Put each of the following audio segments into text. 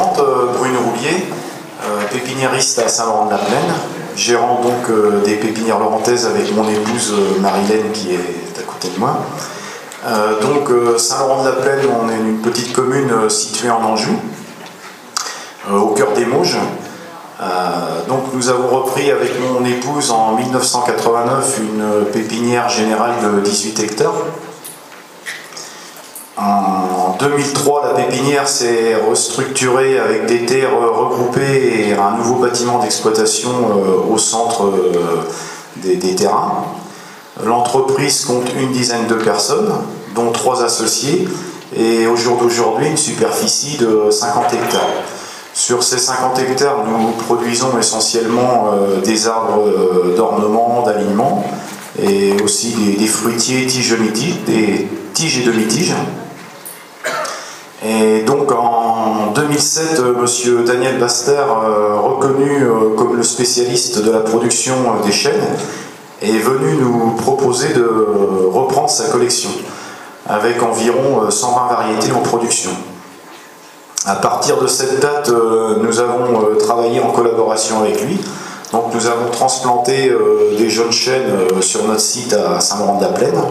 Bruno Roulier, pépiniériste à Saint-Laurent-de-la-Plaine, gérant donc des pépinières laurentaises avec mon épouse Marilène qui est à côté de moi. Saint-Laurent-de-la-Plaine, on est une petite commune située en Anjou, au cœur des Mauges. Nous avons repris avec mon épouse en 1989 une pépinière générale de 18 hectares. En 2003, la pépinière s'est restructurée avec des terres regroupées et un nouveau bâtiment d'exploitation au centre des terrains. L'entreprise compte une dizaine de personnes, dont 3 associés, et au jour d'aujourd'hui, une superficie de 50 hectares. Sur ces 50 hectares, nous produisons essentiellement des arbres d'ornement, d'alignement, et aussi des fruitiers tiges-demi-tiges, des tiges et demi-tiges. Et donc en 2007, M. Daniel Baster, reconnu comme le spécialiste de la production des chênes, est venu nous proposer de reprendre sa collection, avec environ 120 variétés en production. À partir de cette date, nous avons travaillé en collaboration avec lui. Donc nous avons transplanté des jeunes chênes sur notre site à Saint-Laurent-de-la-Plaine.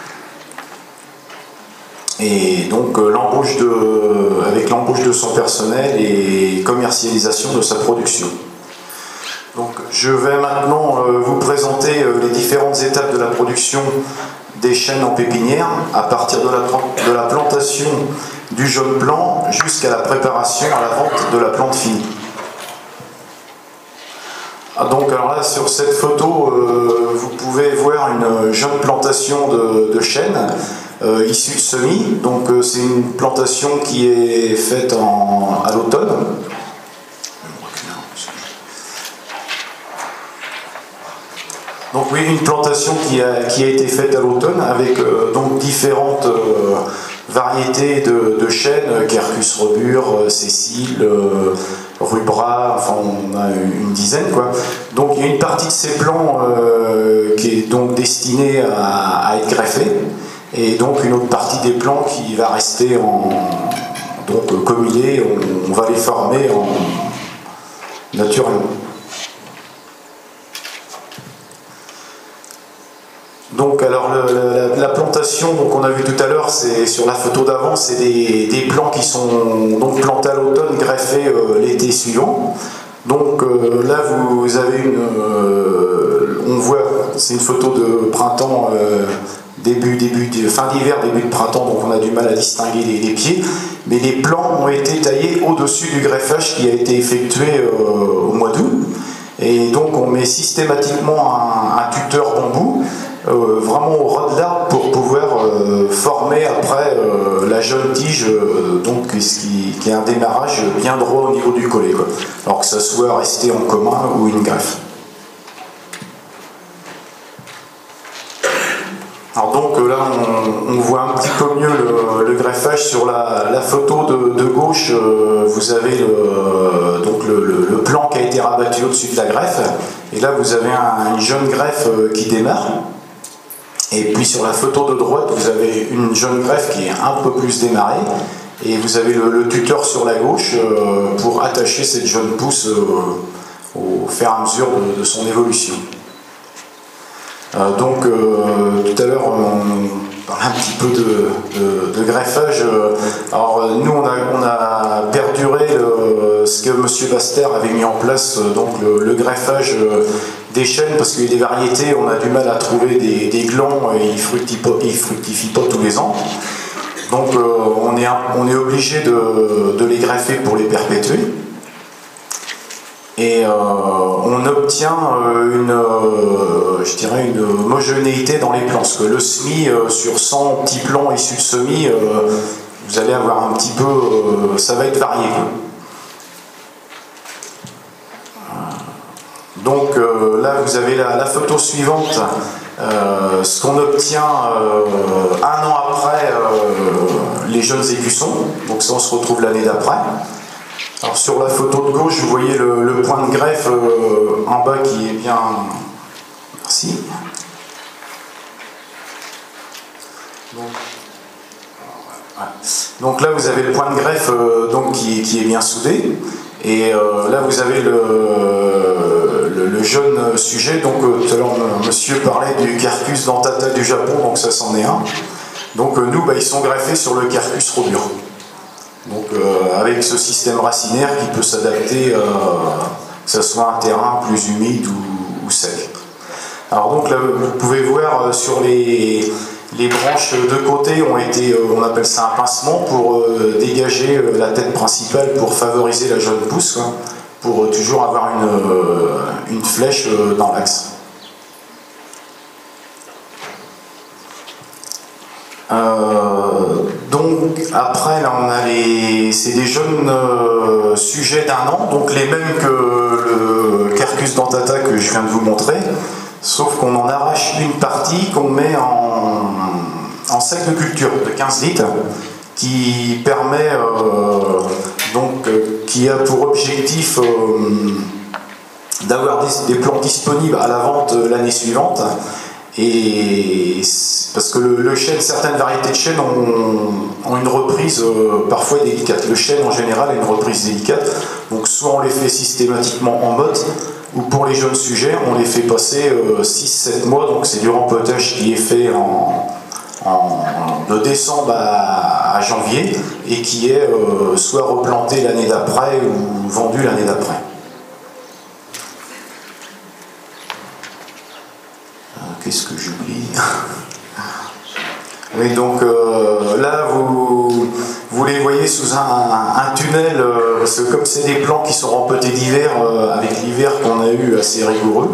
Et donc avec l'embauche de son personnel et commercialisation de sa production. Donc je vais maintenant vous présenter les différentes étapes de la production des chênes en pépinière, à partir de la plantation du jeune plant jusqu'à la préparation à la vente de la plante finie. Alors là, sur cette photo, vous pouvez voir une jeune plantation de chênes issue de semis. Donc c'est une plantation qui est faite à l'automne. Donc oui, une plantation qui a été faite à l'automne avec donc différentes variétés de chênes, Quercus robur, Cécile, Rubra, enfin on a une dizaine quoi. Donc il y a une partie de ces plants qui est donc destinée à être greffée, et donc une autre partie des plants qui va rester comme il est, on va les former naturellement. Donc alors la plantation, donc on a vu tout à l'heure, c'est sur la photo d'avant, c'est des plants qui sont donc plantés à l'automne, greffés l'été suivant. Donc là vous avez on voit, c'est une photo de printemps, fin d'hiver, début de printemps, donc on a du mal à distinguer les pieds, mais les plants ont été taillés au-dessus du greffage qui a été effectué au mois d'août. Et donc on met systématiquement un tuteur bambou vraiment au ras de l'arbre pour pouvoir former après la jeune tige, qui est un démarrage bien droit au niveau du collet, quoi. Alors que ça soit resté en commun ou une greffe. Alors donc là on voit un petit peu mieux le greffage. Sur la photo de gauche, vous avez le plan qui a été rabattu au-dessus de la greffe, et là vous avez une jeune greffe qui démarre. Et puis sur la photo de droite, vous avez une jeune greffe qui est un peu plus démarrée, et vous avez le tuteur sur la gauche pour attacher cette jeune pousse au fur et à mesure de son évolution. Tout à l'heure on parlait un petit peu de greffage. Alors nous on a perduré ce que M. Baster avait mis en place, le greffage des chênes, parce qu'il y a des variétés, on a du mal à trouver des glands et ils fructifient pas tous les ans. Donc on est obligé de les greffer pour les perpétuer. Et on obtient une homogénéité dans les plants, parce que le semis, sur 100 petits plants issus de semis, vous allez avoir un petit peu, ça va être varié. Donc là vous avez la photo suivante, ce qu'on obtient 1 an après les jeunes écussons, donc ça on se retrouve l'année d'après. Alors sur la photo de gauche, vous voyez le point de greffe en bas qui est bien... Merci. Donc là, vous avez le point de greffe donc, qui est bien soudé. Et là, vous avez le jeune sujet. Donc, tout à l'heure, monsieur parlait du Quercus dentata du Japon, donc ça, c'en est un. Donc, nous, ils sont greffés sur le Quercus robur. Donc, avec ce système racinaire qui peut s'adapter, que ce soit un terrain plus humide ou sec. Alors, donc, là, vous pouvez voir sur les branches de côté ont été, on appelle ça un pincement, pour dégager la tête principale pour favoriser la jeune pousse, hein, pour toujours avoir une flèche dans l'axe. Donc après là on a c'est des jeunes sujets d'1 an, donc les mêmes que le Quercus dentata que je viens de vous montrer, sauf qu'on en arrache une partie qu'on met en sac de culture de 15 litres qui permet qui a pour objectif d'avoir des plants disponibles à la vente l'année suivante. Et parce que le chêne, certaines variétés de chêne ont une reprise parfois délicate. Le chêne en général a une reprise délicate, donc soit on les fait systématiquement en motte, ou pour les jeunes sujets, on les fait passer 6-7 mois, donc c'est du rempotage qui est fait de décembre à janvier, et qui est soit replanté l'année d'après, ou vendu l'année d'après. Qu'est-ce que j'oublie? Oui, donc là, vous les voyez sous un tunnel, parce que comme c'est des plants qui sont rempotés d'hiver, avec l'hiver qu'on a eu assez rigoureux,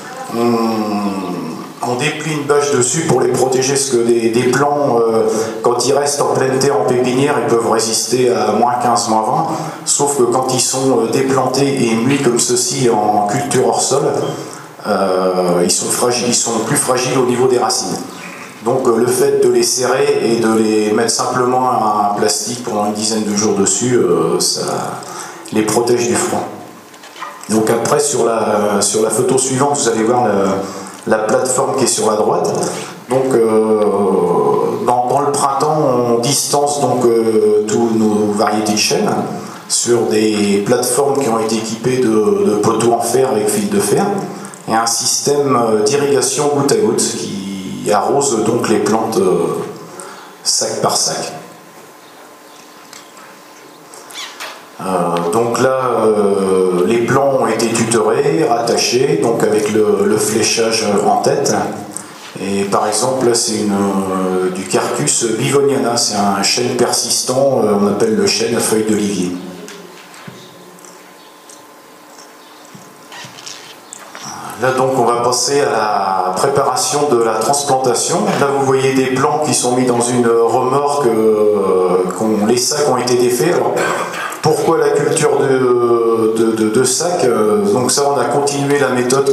on déplie une bâche dessus pour les protéger, parce que des plants, quand ils restent en pleine terre, en pépinière, ils peuvent résister à moins 15, moins 20, sauf que quand ils sont déplantés et mis comme ceci en culture hors sol, ils sont plus fragiles au niveau des racines. Donc le fait de les serrer et de les mettre simplement un plastique pendant une dizaine de jours dessus, ça les protège du froid. Donc après sur la photo suivante, vous allez voir la plateforme qui est sur la droite. Donc dans le printemps, on distance donc tous nos variétés de chêne sur des plateformes qui ont été équipées de poteaux en fer avec fil de fer, et un système d'irrigation goutte à goutte qui arrose donc les plantes sac par sac. Donc là, les plants ont été tutorés, rattachés, donc avec le fléchage en tête. Et par exemple, là c'est du Quercus bivoniana, c'est un chêne persistant, on appelle le chêne à feuilles d'olivier. Là donc on va passer à la préparation de la transplantation. Là vous voyez des plants qui sont mis dans une remorque, les sacs ont été défaits. Alors, pourquoi la culture de sacs? Donc ça on a continué la méthode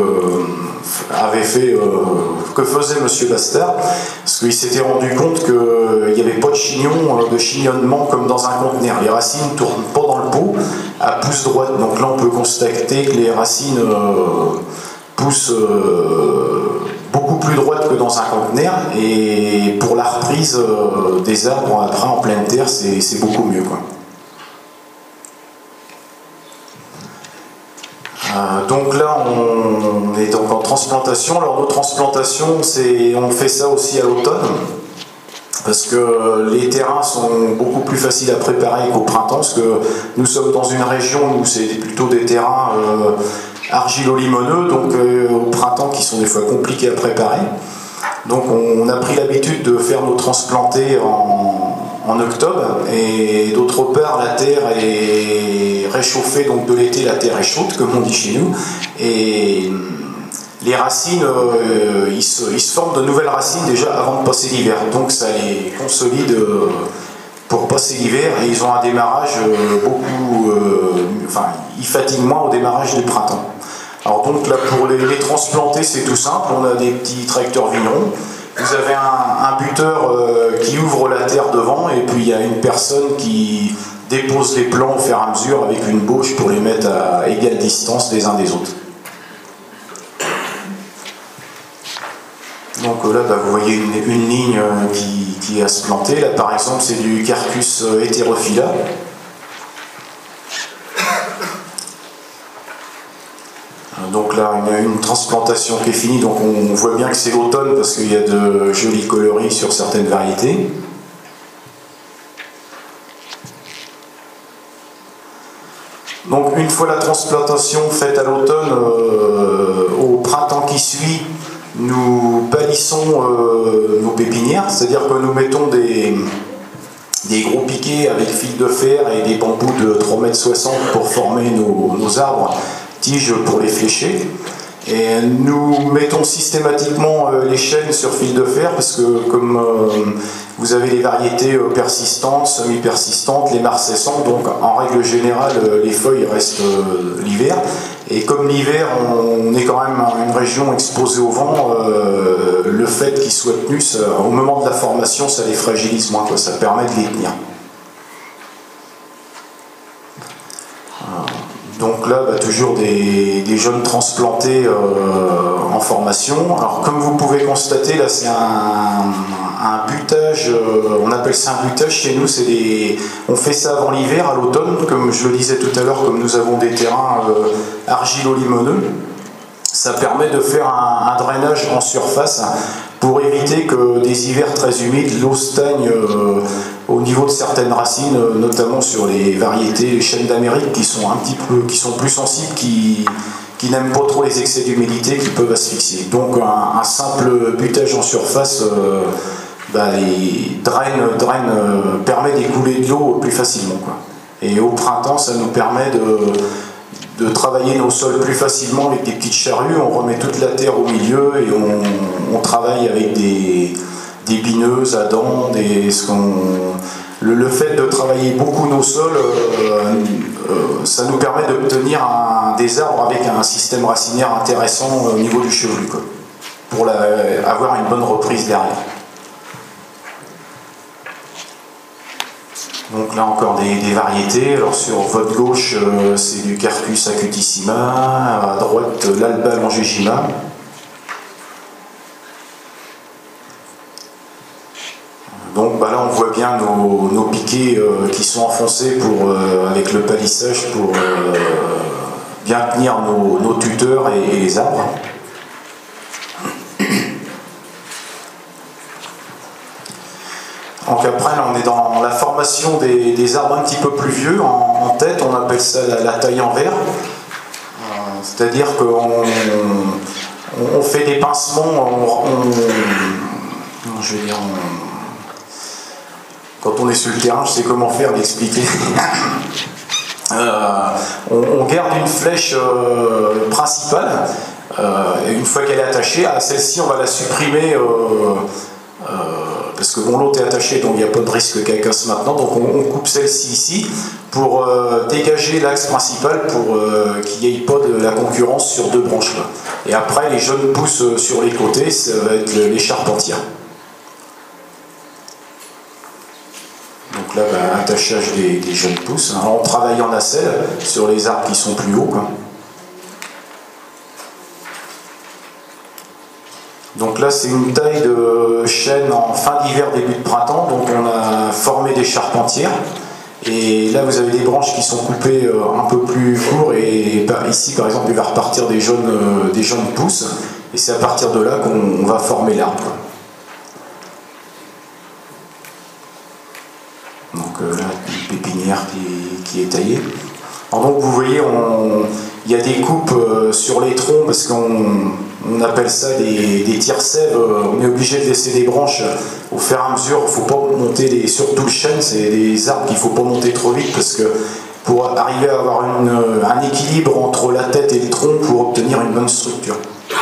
que faisait Monsieur Bastard, parce qu'il s'était rendu compte qu'il n'y avait pas de chignonnement comme dans un conteneur. Les racines ne tournent pas dans le pot à pouce droite. Donc là on peut constater que les racines poussent beaucoup plus droite que dans un conteneur, et pour la reprise des arbres après en pleine terre, c'est beaucoup mieux, quoi. Donc là on est donc en transplantation. Alors nos transplantations, on fait ça aussi à l'automne, parce que les terrains sont beaucoup plus faciles à préparer qu'au printemps, parce que nous sommes dans une région où c'est plutôt des terrains argilo-limoneux, donc au printemps qui sont des fois compliqués à préparer. Donc on a pris l'habitude de faire nos transplantés en octobre, et d'autre part la terre est réchauffée, donc de l'été la terre est chaude comme on dit chez nous, et les racines, ils se forment de nouvelles racines déjà avant de passer l'hiver, donc ça les consolide pour passer l'hiver, et ils ont un démarrage ils fatiguent moins au démarrage du printemps. Alors donc là pour les transplanter c'est tout simple, on a des petits tracteurs vignerons, vous avez un buteur qui ouvre la terre devant, et puis il y a une personne qui dépose les plants au fur et à mesure avec une bauche pour les mettre à égale distance les uns des autres. Donc là vous voyez une ligne est à se planter. Là par exemple c'est du Quercus heterophylla. Donc là une transplantation qui est finie, donc on voit bien que c'est l'automne parce qu'il y a de jolis coloris sur certaines variétés. Donc une fois la transplantation faite à l'automne, au printemps qui suit, nous palissons nos pépinières, c'est-à-dire que nous mettons des gros piquets avec fil de fer et des bambous de 3,60 m pour former nos arbres, tiges pour les flécher. Et nous mettons systématiquement les chênes sur fil de fer parce que comme vous avez les variétés persistantes, semi-persistantes, les marcescentes, donc en règle générale les feuilles restent l'hiver. Et comme l'hiver on est quand même une région exposée au vent, le fait qu'ils soient tenus, au moment de la formation ça les fragilise moins, quoi, ça permet de les tenir. Donc là, toujours des jeunes transplantés en formation. Alors comme vous pouvez constater, là c'est un butage, on appelle ça un butage chez nous, on fait ça avant l'hiver, à l'automne, comme je le disais tout à l'heure, comme nous avons des terrains argilo-limoneux. Ça permet de faire un drainage en surface pour éviter que des hivers très humides, l'eau stagne au niveau de certaines racines, notamment sur les variétés, les chênes d'Amérique qui sont plus sensibles, qui n'aiment pas trop les excès d'humidité, qui peuvent asphyxier. Donc un simple butage en surface permet d'écouler de l'eau plus facilement, quoi. Et au printemps, ça nous permet de travailler nos sols plus facilement avec des petites charrues. On remet toute la terre au milieu et on travaille avec des bineuses à dents. Le fait de travailler beaucoup nos sols, ça nous permet d'obtenir des arbres avec un système racinaire intéressant au niveau du chevelu, quoi, pour avoir une bonne reprise derrière. Donc là encore des variétés. Alors sur votre gauche c'est du Quercus acutissima, à droite l'Alba longégima. Donc là on voit bien nos piquets qui sont enfoncés avec le palissage pour bien tenir nos tuteurs et les arbres. Donc après, là, on est dans la formation des arbres un petit peu plus vieux, en tête, on appelle ça la taille en verre. C'est-à-dire qu'on fait des pincements, quand on est sur le terrain, je sais comment faire, l'expliquer. On garde une flèche principale, une fois qu'elle est attachée, à celle-ci on va la supprimer. Parce que bon, l'autre est attaché, donc il n'y a pas de risque qu'elle casse maintenant, donc on coupe celle-ci ici pour dégager l'axe principal pour qu'il n'y ait pas de la concurrence sur deux branches là. Et après les jeunes pousses sur les côtés, ça va être les charpentières. Donc là, attachage des jeunes pousses. Alors, on travaille en nacelle sur les arbres qui sont plus hauts, quoi. Donc là c'est une taille de chêne en fin d'hiver, début de printemps, donc on a formé des charpentières et là vous avez des branches qui sont coupées un peu plus court et ici par exemple il va repartir des jeunes pousses et c'est à partir de là qu'on va former l'arbre. Donc là une pépinière qui est taillée. Alors donc vous voyez il y a des coupes sur les troncs parce qu'on appelle ça des tire-sèves. On est obligé de laisser des branches au fur et à mesure. Il ne faut pas monter, surtout le chêne, c'est des arbres qu'il ne faut pas monter trop vite parce que pour arriver à avoir un équilibre entre la tête et le tronc pour obtenir une bonne structure.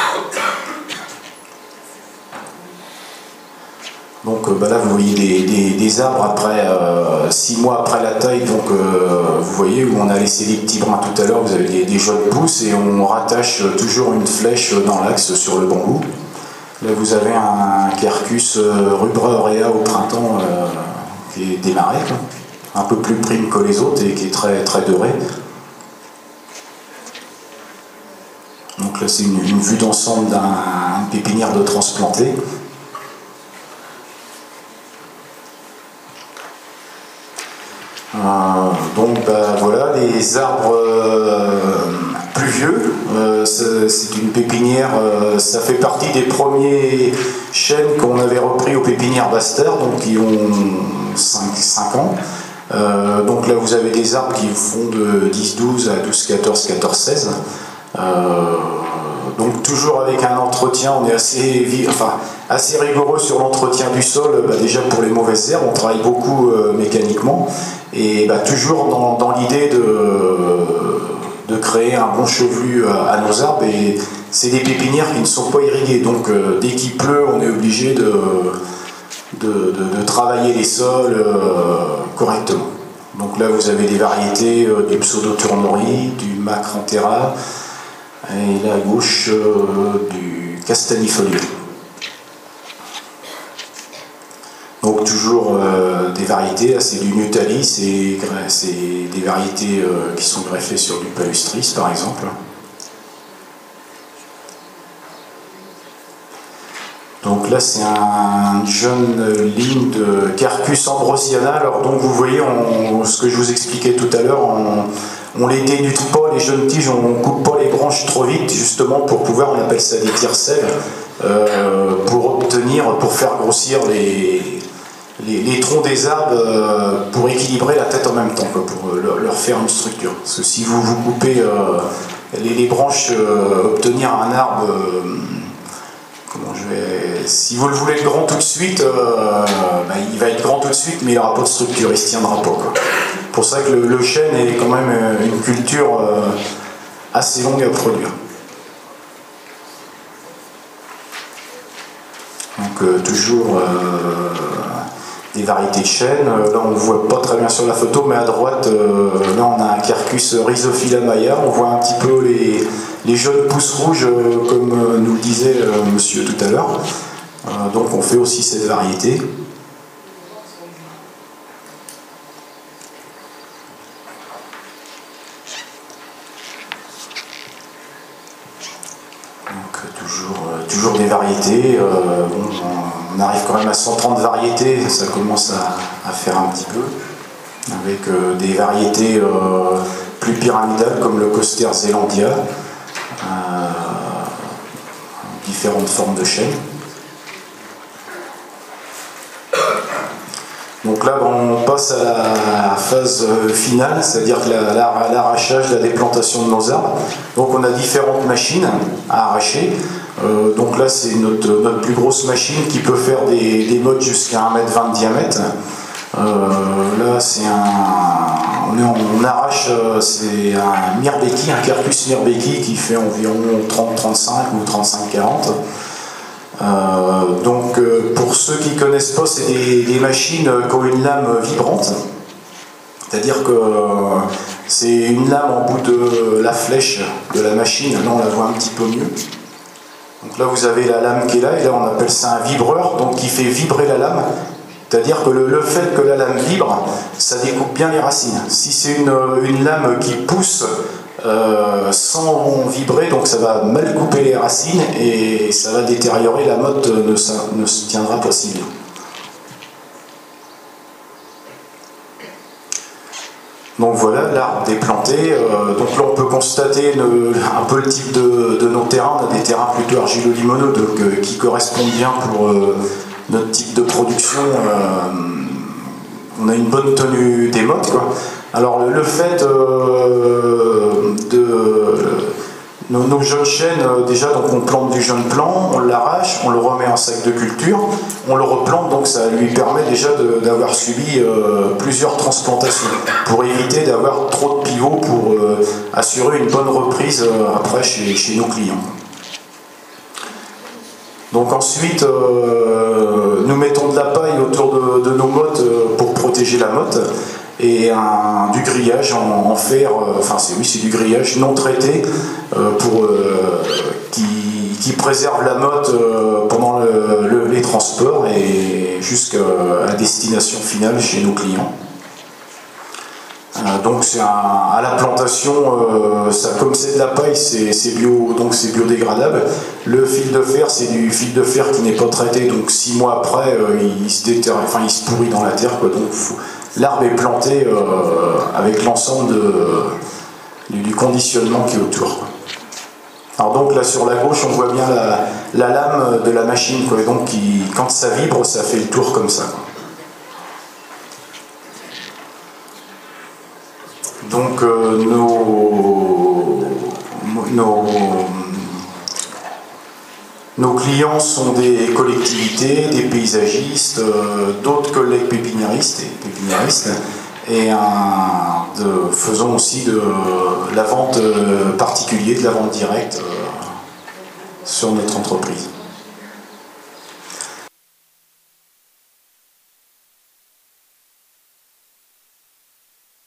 Donc là vous voyez des arbres après 6 mois après la taille, donc vous voyez où on a laissé les petits brins tout à l'heure, vous avez des jeunes pousses et on rattache toujours une flèche dans l'axe sur le bambou. Là vous avez un Quercus rubra aurea au printemps qui est démarré, quoi, un peu plus prime que les autres et qui est très, très doré. Donc là c'est une vue d'ensemble d'une pépinière de transplanté. Donc voilà, les arbres pluvieux, c'est une pépinière, ça fait partie des premiers chênes qu'on avait repris aux pépinières Bastère, donc qui ont 5 ans. Donc là vous avez des arbres qui font de 10-12 à 12-14, 14-16. Donc toujours avec un entretien, on est assez rigoureux sur l'entretien du sol, déjà pour les mauvaises herbes, on travaille beaucoup mécaniquement, et toujours dans l'idée de créer un bon chevelu à nos arbres, et c'est des pépinières qui ne sont pas irriguées, donc dès qu'il pleut, on est obligé de travailler les sols correctement. Donc là vous avez des variétés du pseudo-tournerie, du macranthera, et là à gauche du castanifolieux. Donc toujours des variétés, c'est du Nutalis, c'est des variétés qui sont greffées sur du Palustris par exemple. Donc là c'est un jeune ligne de Quercus ambrosiana. Alors donc vous voyez ce que je vous expliquais tout à l'heure, on les dénude pas, les jeunes tiges, on coupe pas les branches trop vite, justement pour pouvoir, on appelle ça des tire-sèves, pour faire grossir les troncs des arbres, pour équilibrer la tête en même temps, pour leur faire une structure. Parce que si vous coupez les branches, obtenir un arbre, si vous le voulez grand tout de suite, il va être grand tout de suite, mais il n'aura pas de structure, il ne se tiendra pas. C'est pour ça que le chêne est quand même une culture assez longue à produire. Donc toujours des variétés de chêne. Là on ne voit pas très bien sur la photo, mais à droite, là on a un Quercus rhizophylla maya. On voit un petit peu les jeunes pousses rouges, comme nous le disait monsieur tout à l'heure. Donc on fait aussi cette variété. Donc toujours des variétés. On arrive quand même à 130 variétés, ça commence à faire un petit peu. Avec des variétés plus pyramidales comme le Coster Zelandia, différentes formes de chêne. Donc là on passe à la phase finale, c'est-à-dire l'arrachage, la déplantation de nos arbres. Donc on a différentes machines à arracher. Donc là c'est notre plus grosse machine qui peut faire des mottes jusqu'à 1,20 m de diamètre. Là c'est on arrache, c'est un Mirbeki, un Quercus Mirbeki qui fait environ 30-35 ou 35-40. Donc pour ceux qui ne connaissent pas, c'est des machines qui ont une lame vibrante, c'est-à-dire que c'est une lame en bout de la flèche de la machine. Là on la voit un petit peu mieux. Donc là vous avez la lame qui est là, et là on appelle ça un vibreur, donc qui fait vibrer la lame. C'est-à-dire que le fait que la lame vibre, ça découpe bien les racines. Si c'est une lame qui pousse sans vibrer, donc ça va mal couper les racines et ça va détériorer, la motte ne se tiendra pas si bien. Donc voilà, l'arbre déplanté. Donc là on peut constater un peu le type de nos terrains. On a des terrains plutôt argilo-limoneux, qui correspondent bien pour notre type de production. On a une bonne tenue des mottes, quoi. Alors le fait nos jeunes chênes, déjà donc on plante du jeune plant, on l'arrache, on le remet en sac de culture, on le replante, donc ça lui permet déjà d'avoir subi plusieurs transplantations pour éviter d'avoir trop de pivots, pour assurer une bonne reprise après chez nos clients. Donc ensuite, nous mettons de la paille autour de nos mottes pour protéger la motte, et du grillage en fer, c'est du grillage non traité, qui préserve la motte pendant les transports et jusqu'à destination finale chez nos clients. Donc c'est à la plantation, comme c'est de la paille, c'est biodégradable. Le fil de fer, c'est du fil de fer qui n'est pas traité, donc 6 mois après il se pourrit dans la terre, quoi. Donc l'arbre est planté avec l'ensemble du conditionnement qui est autour, quoi. Alors donc là sur la gauche on voit bien la lame de la machine, quoi, et donc quand ça vibre ça fait le tour comme ça, quoi. Donc nos clients sont des collectivités, des paysagistes, d'autres collègues pépiniéristes et faisons aussi de la vente particulière, de la vente directe sur notre entreprise.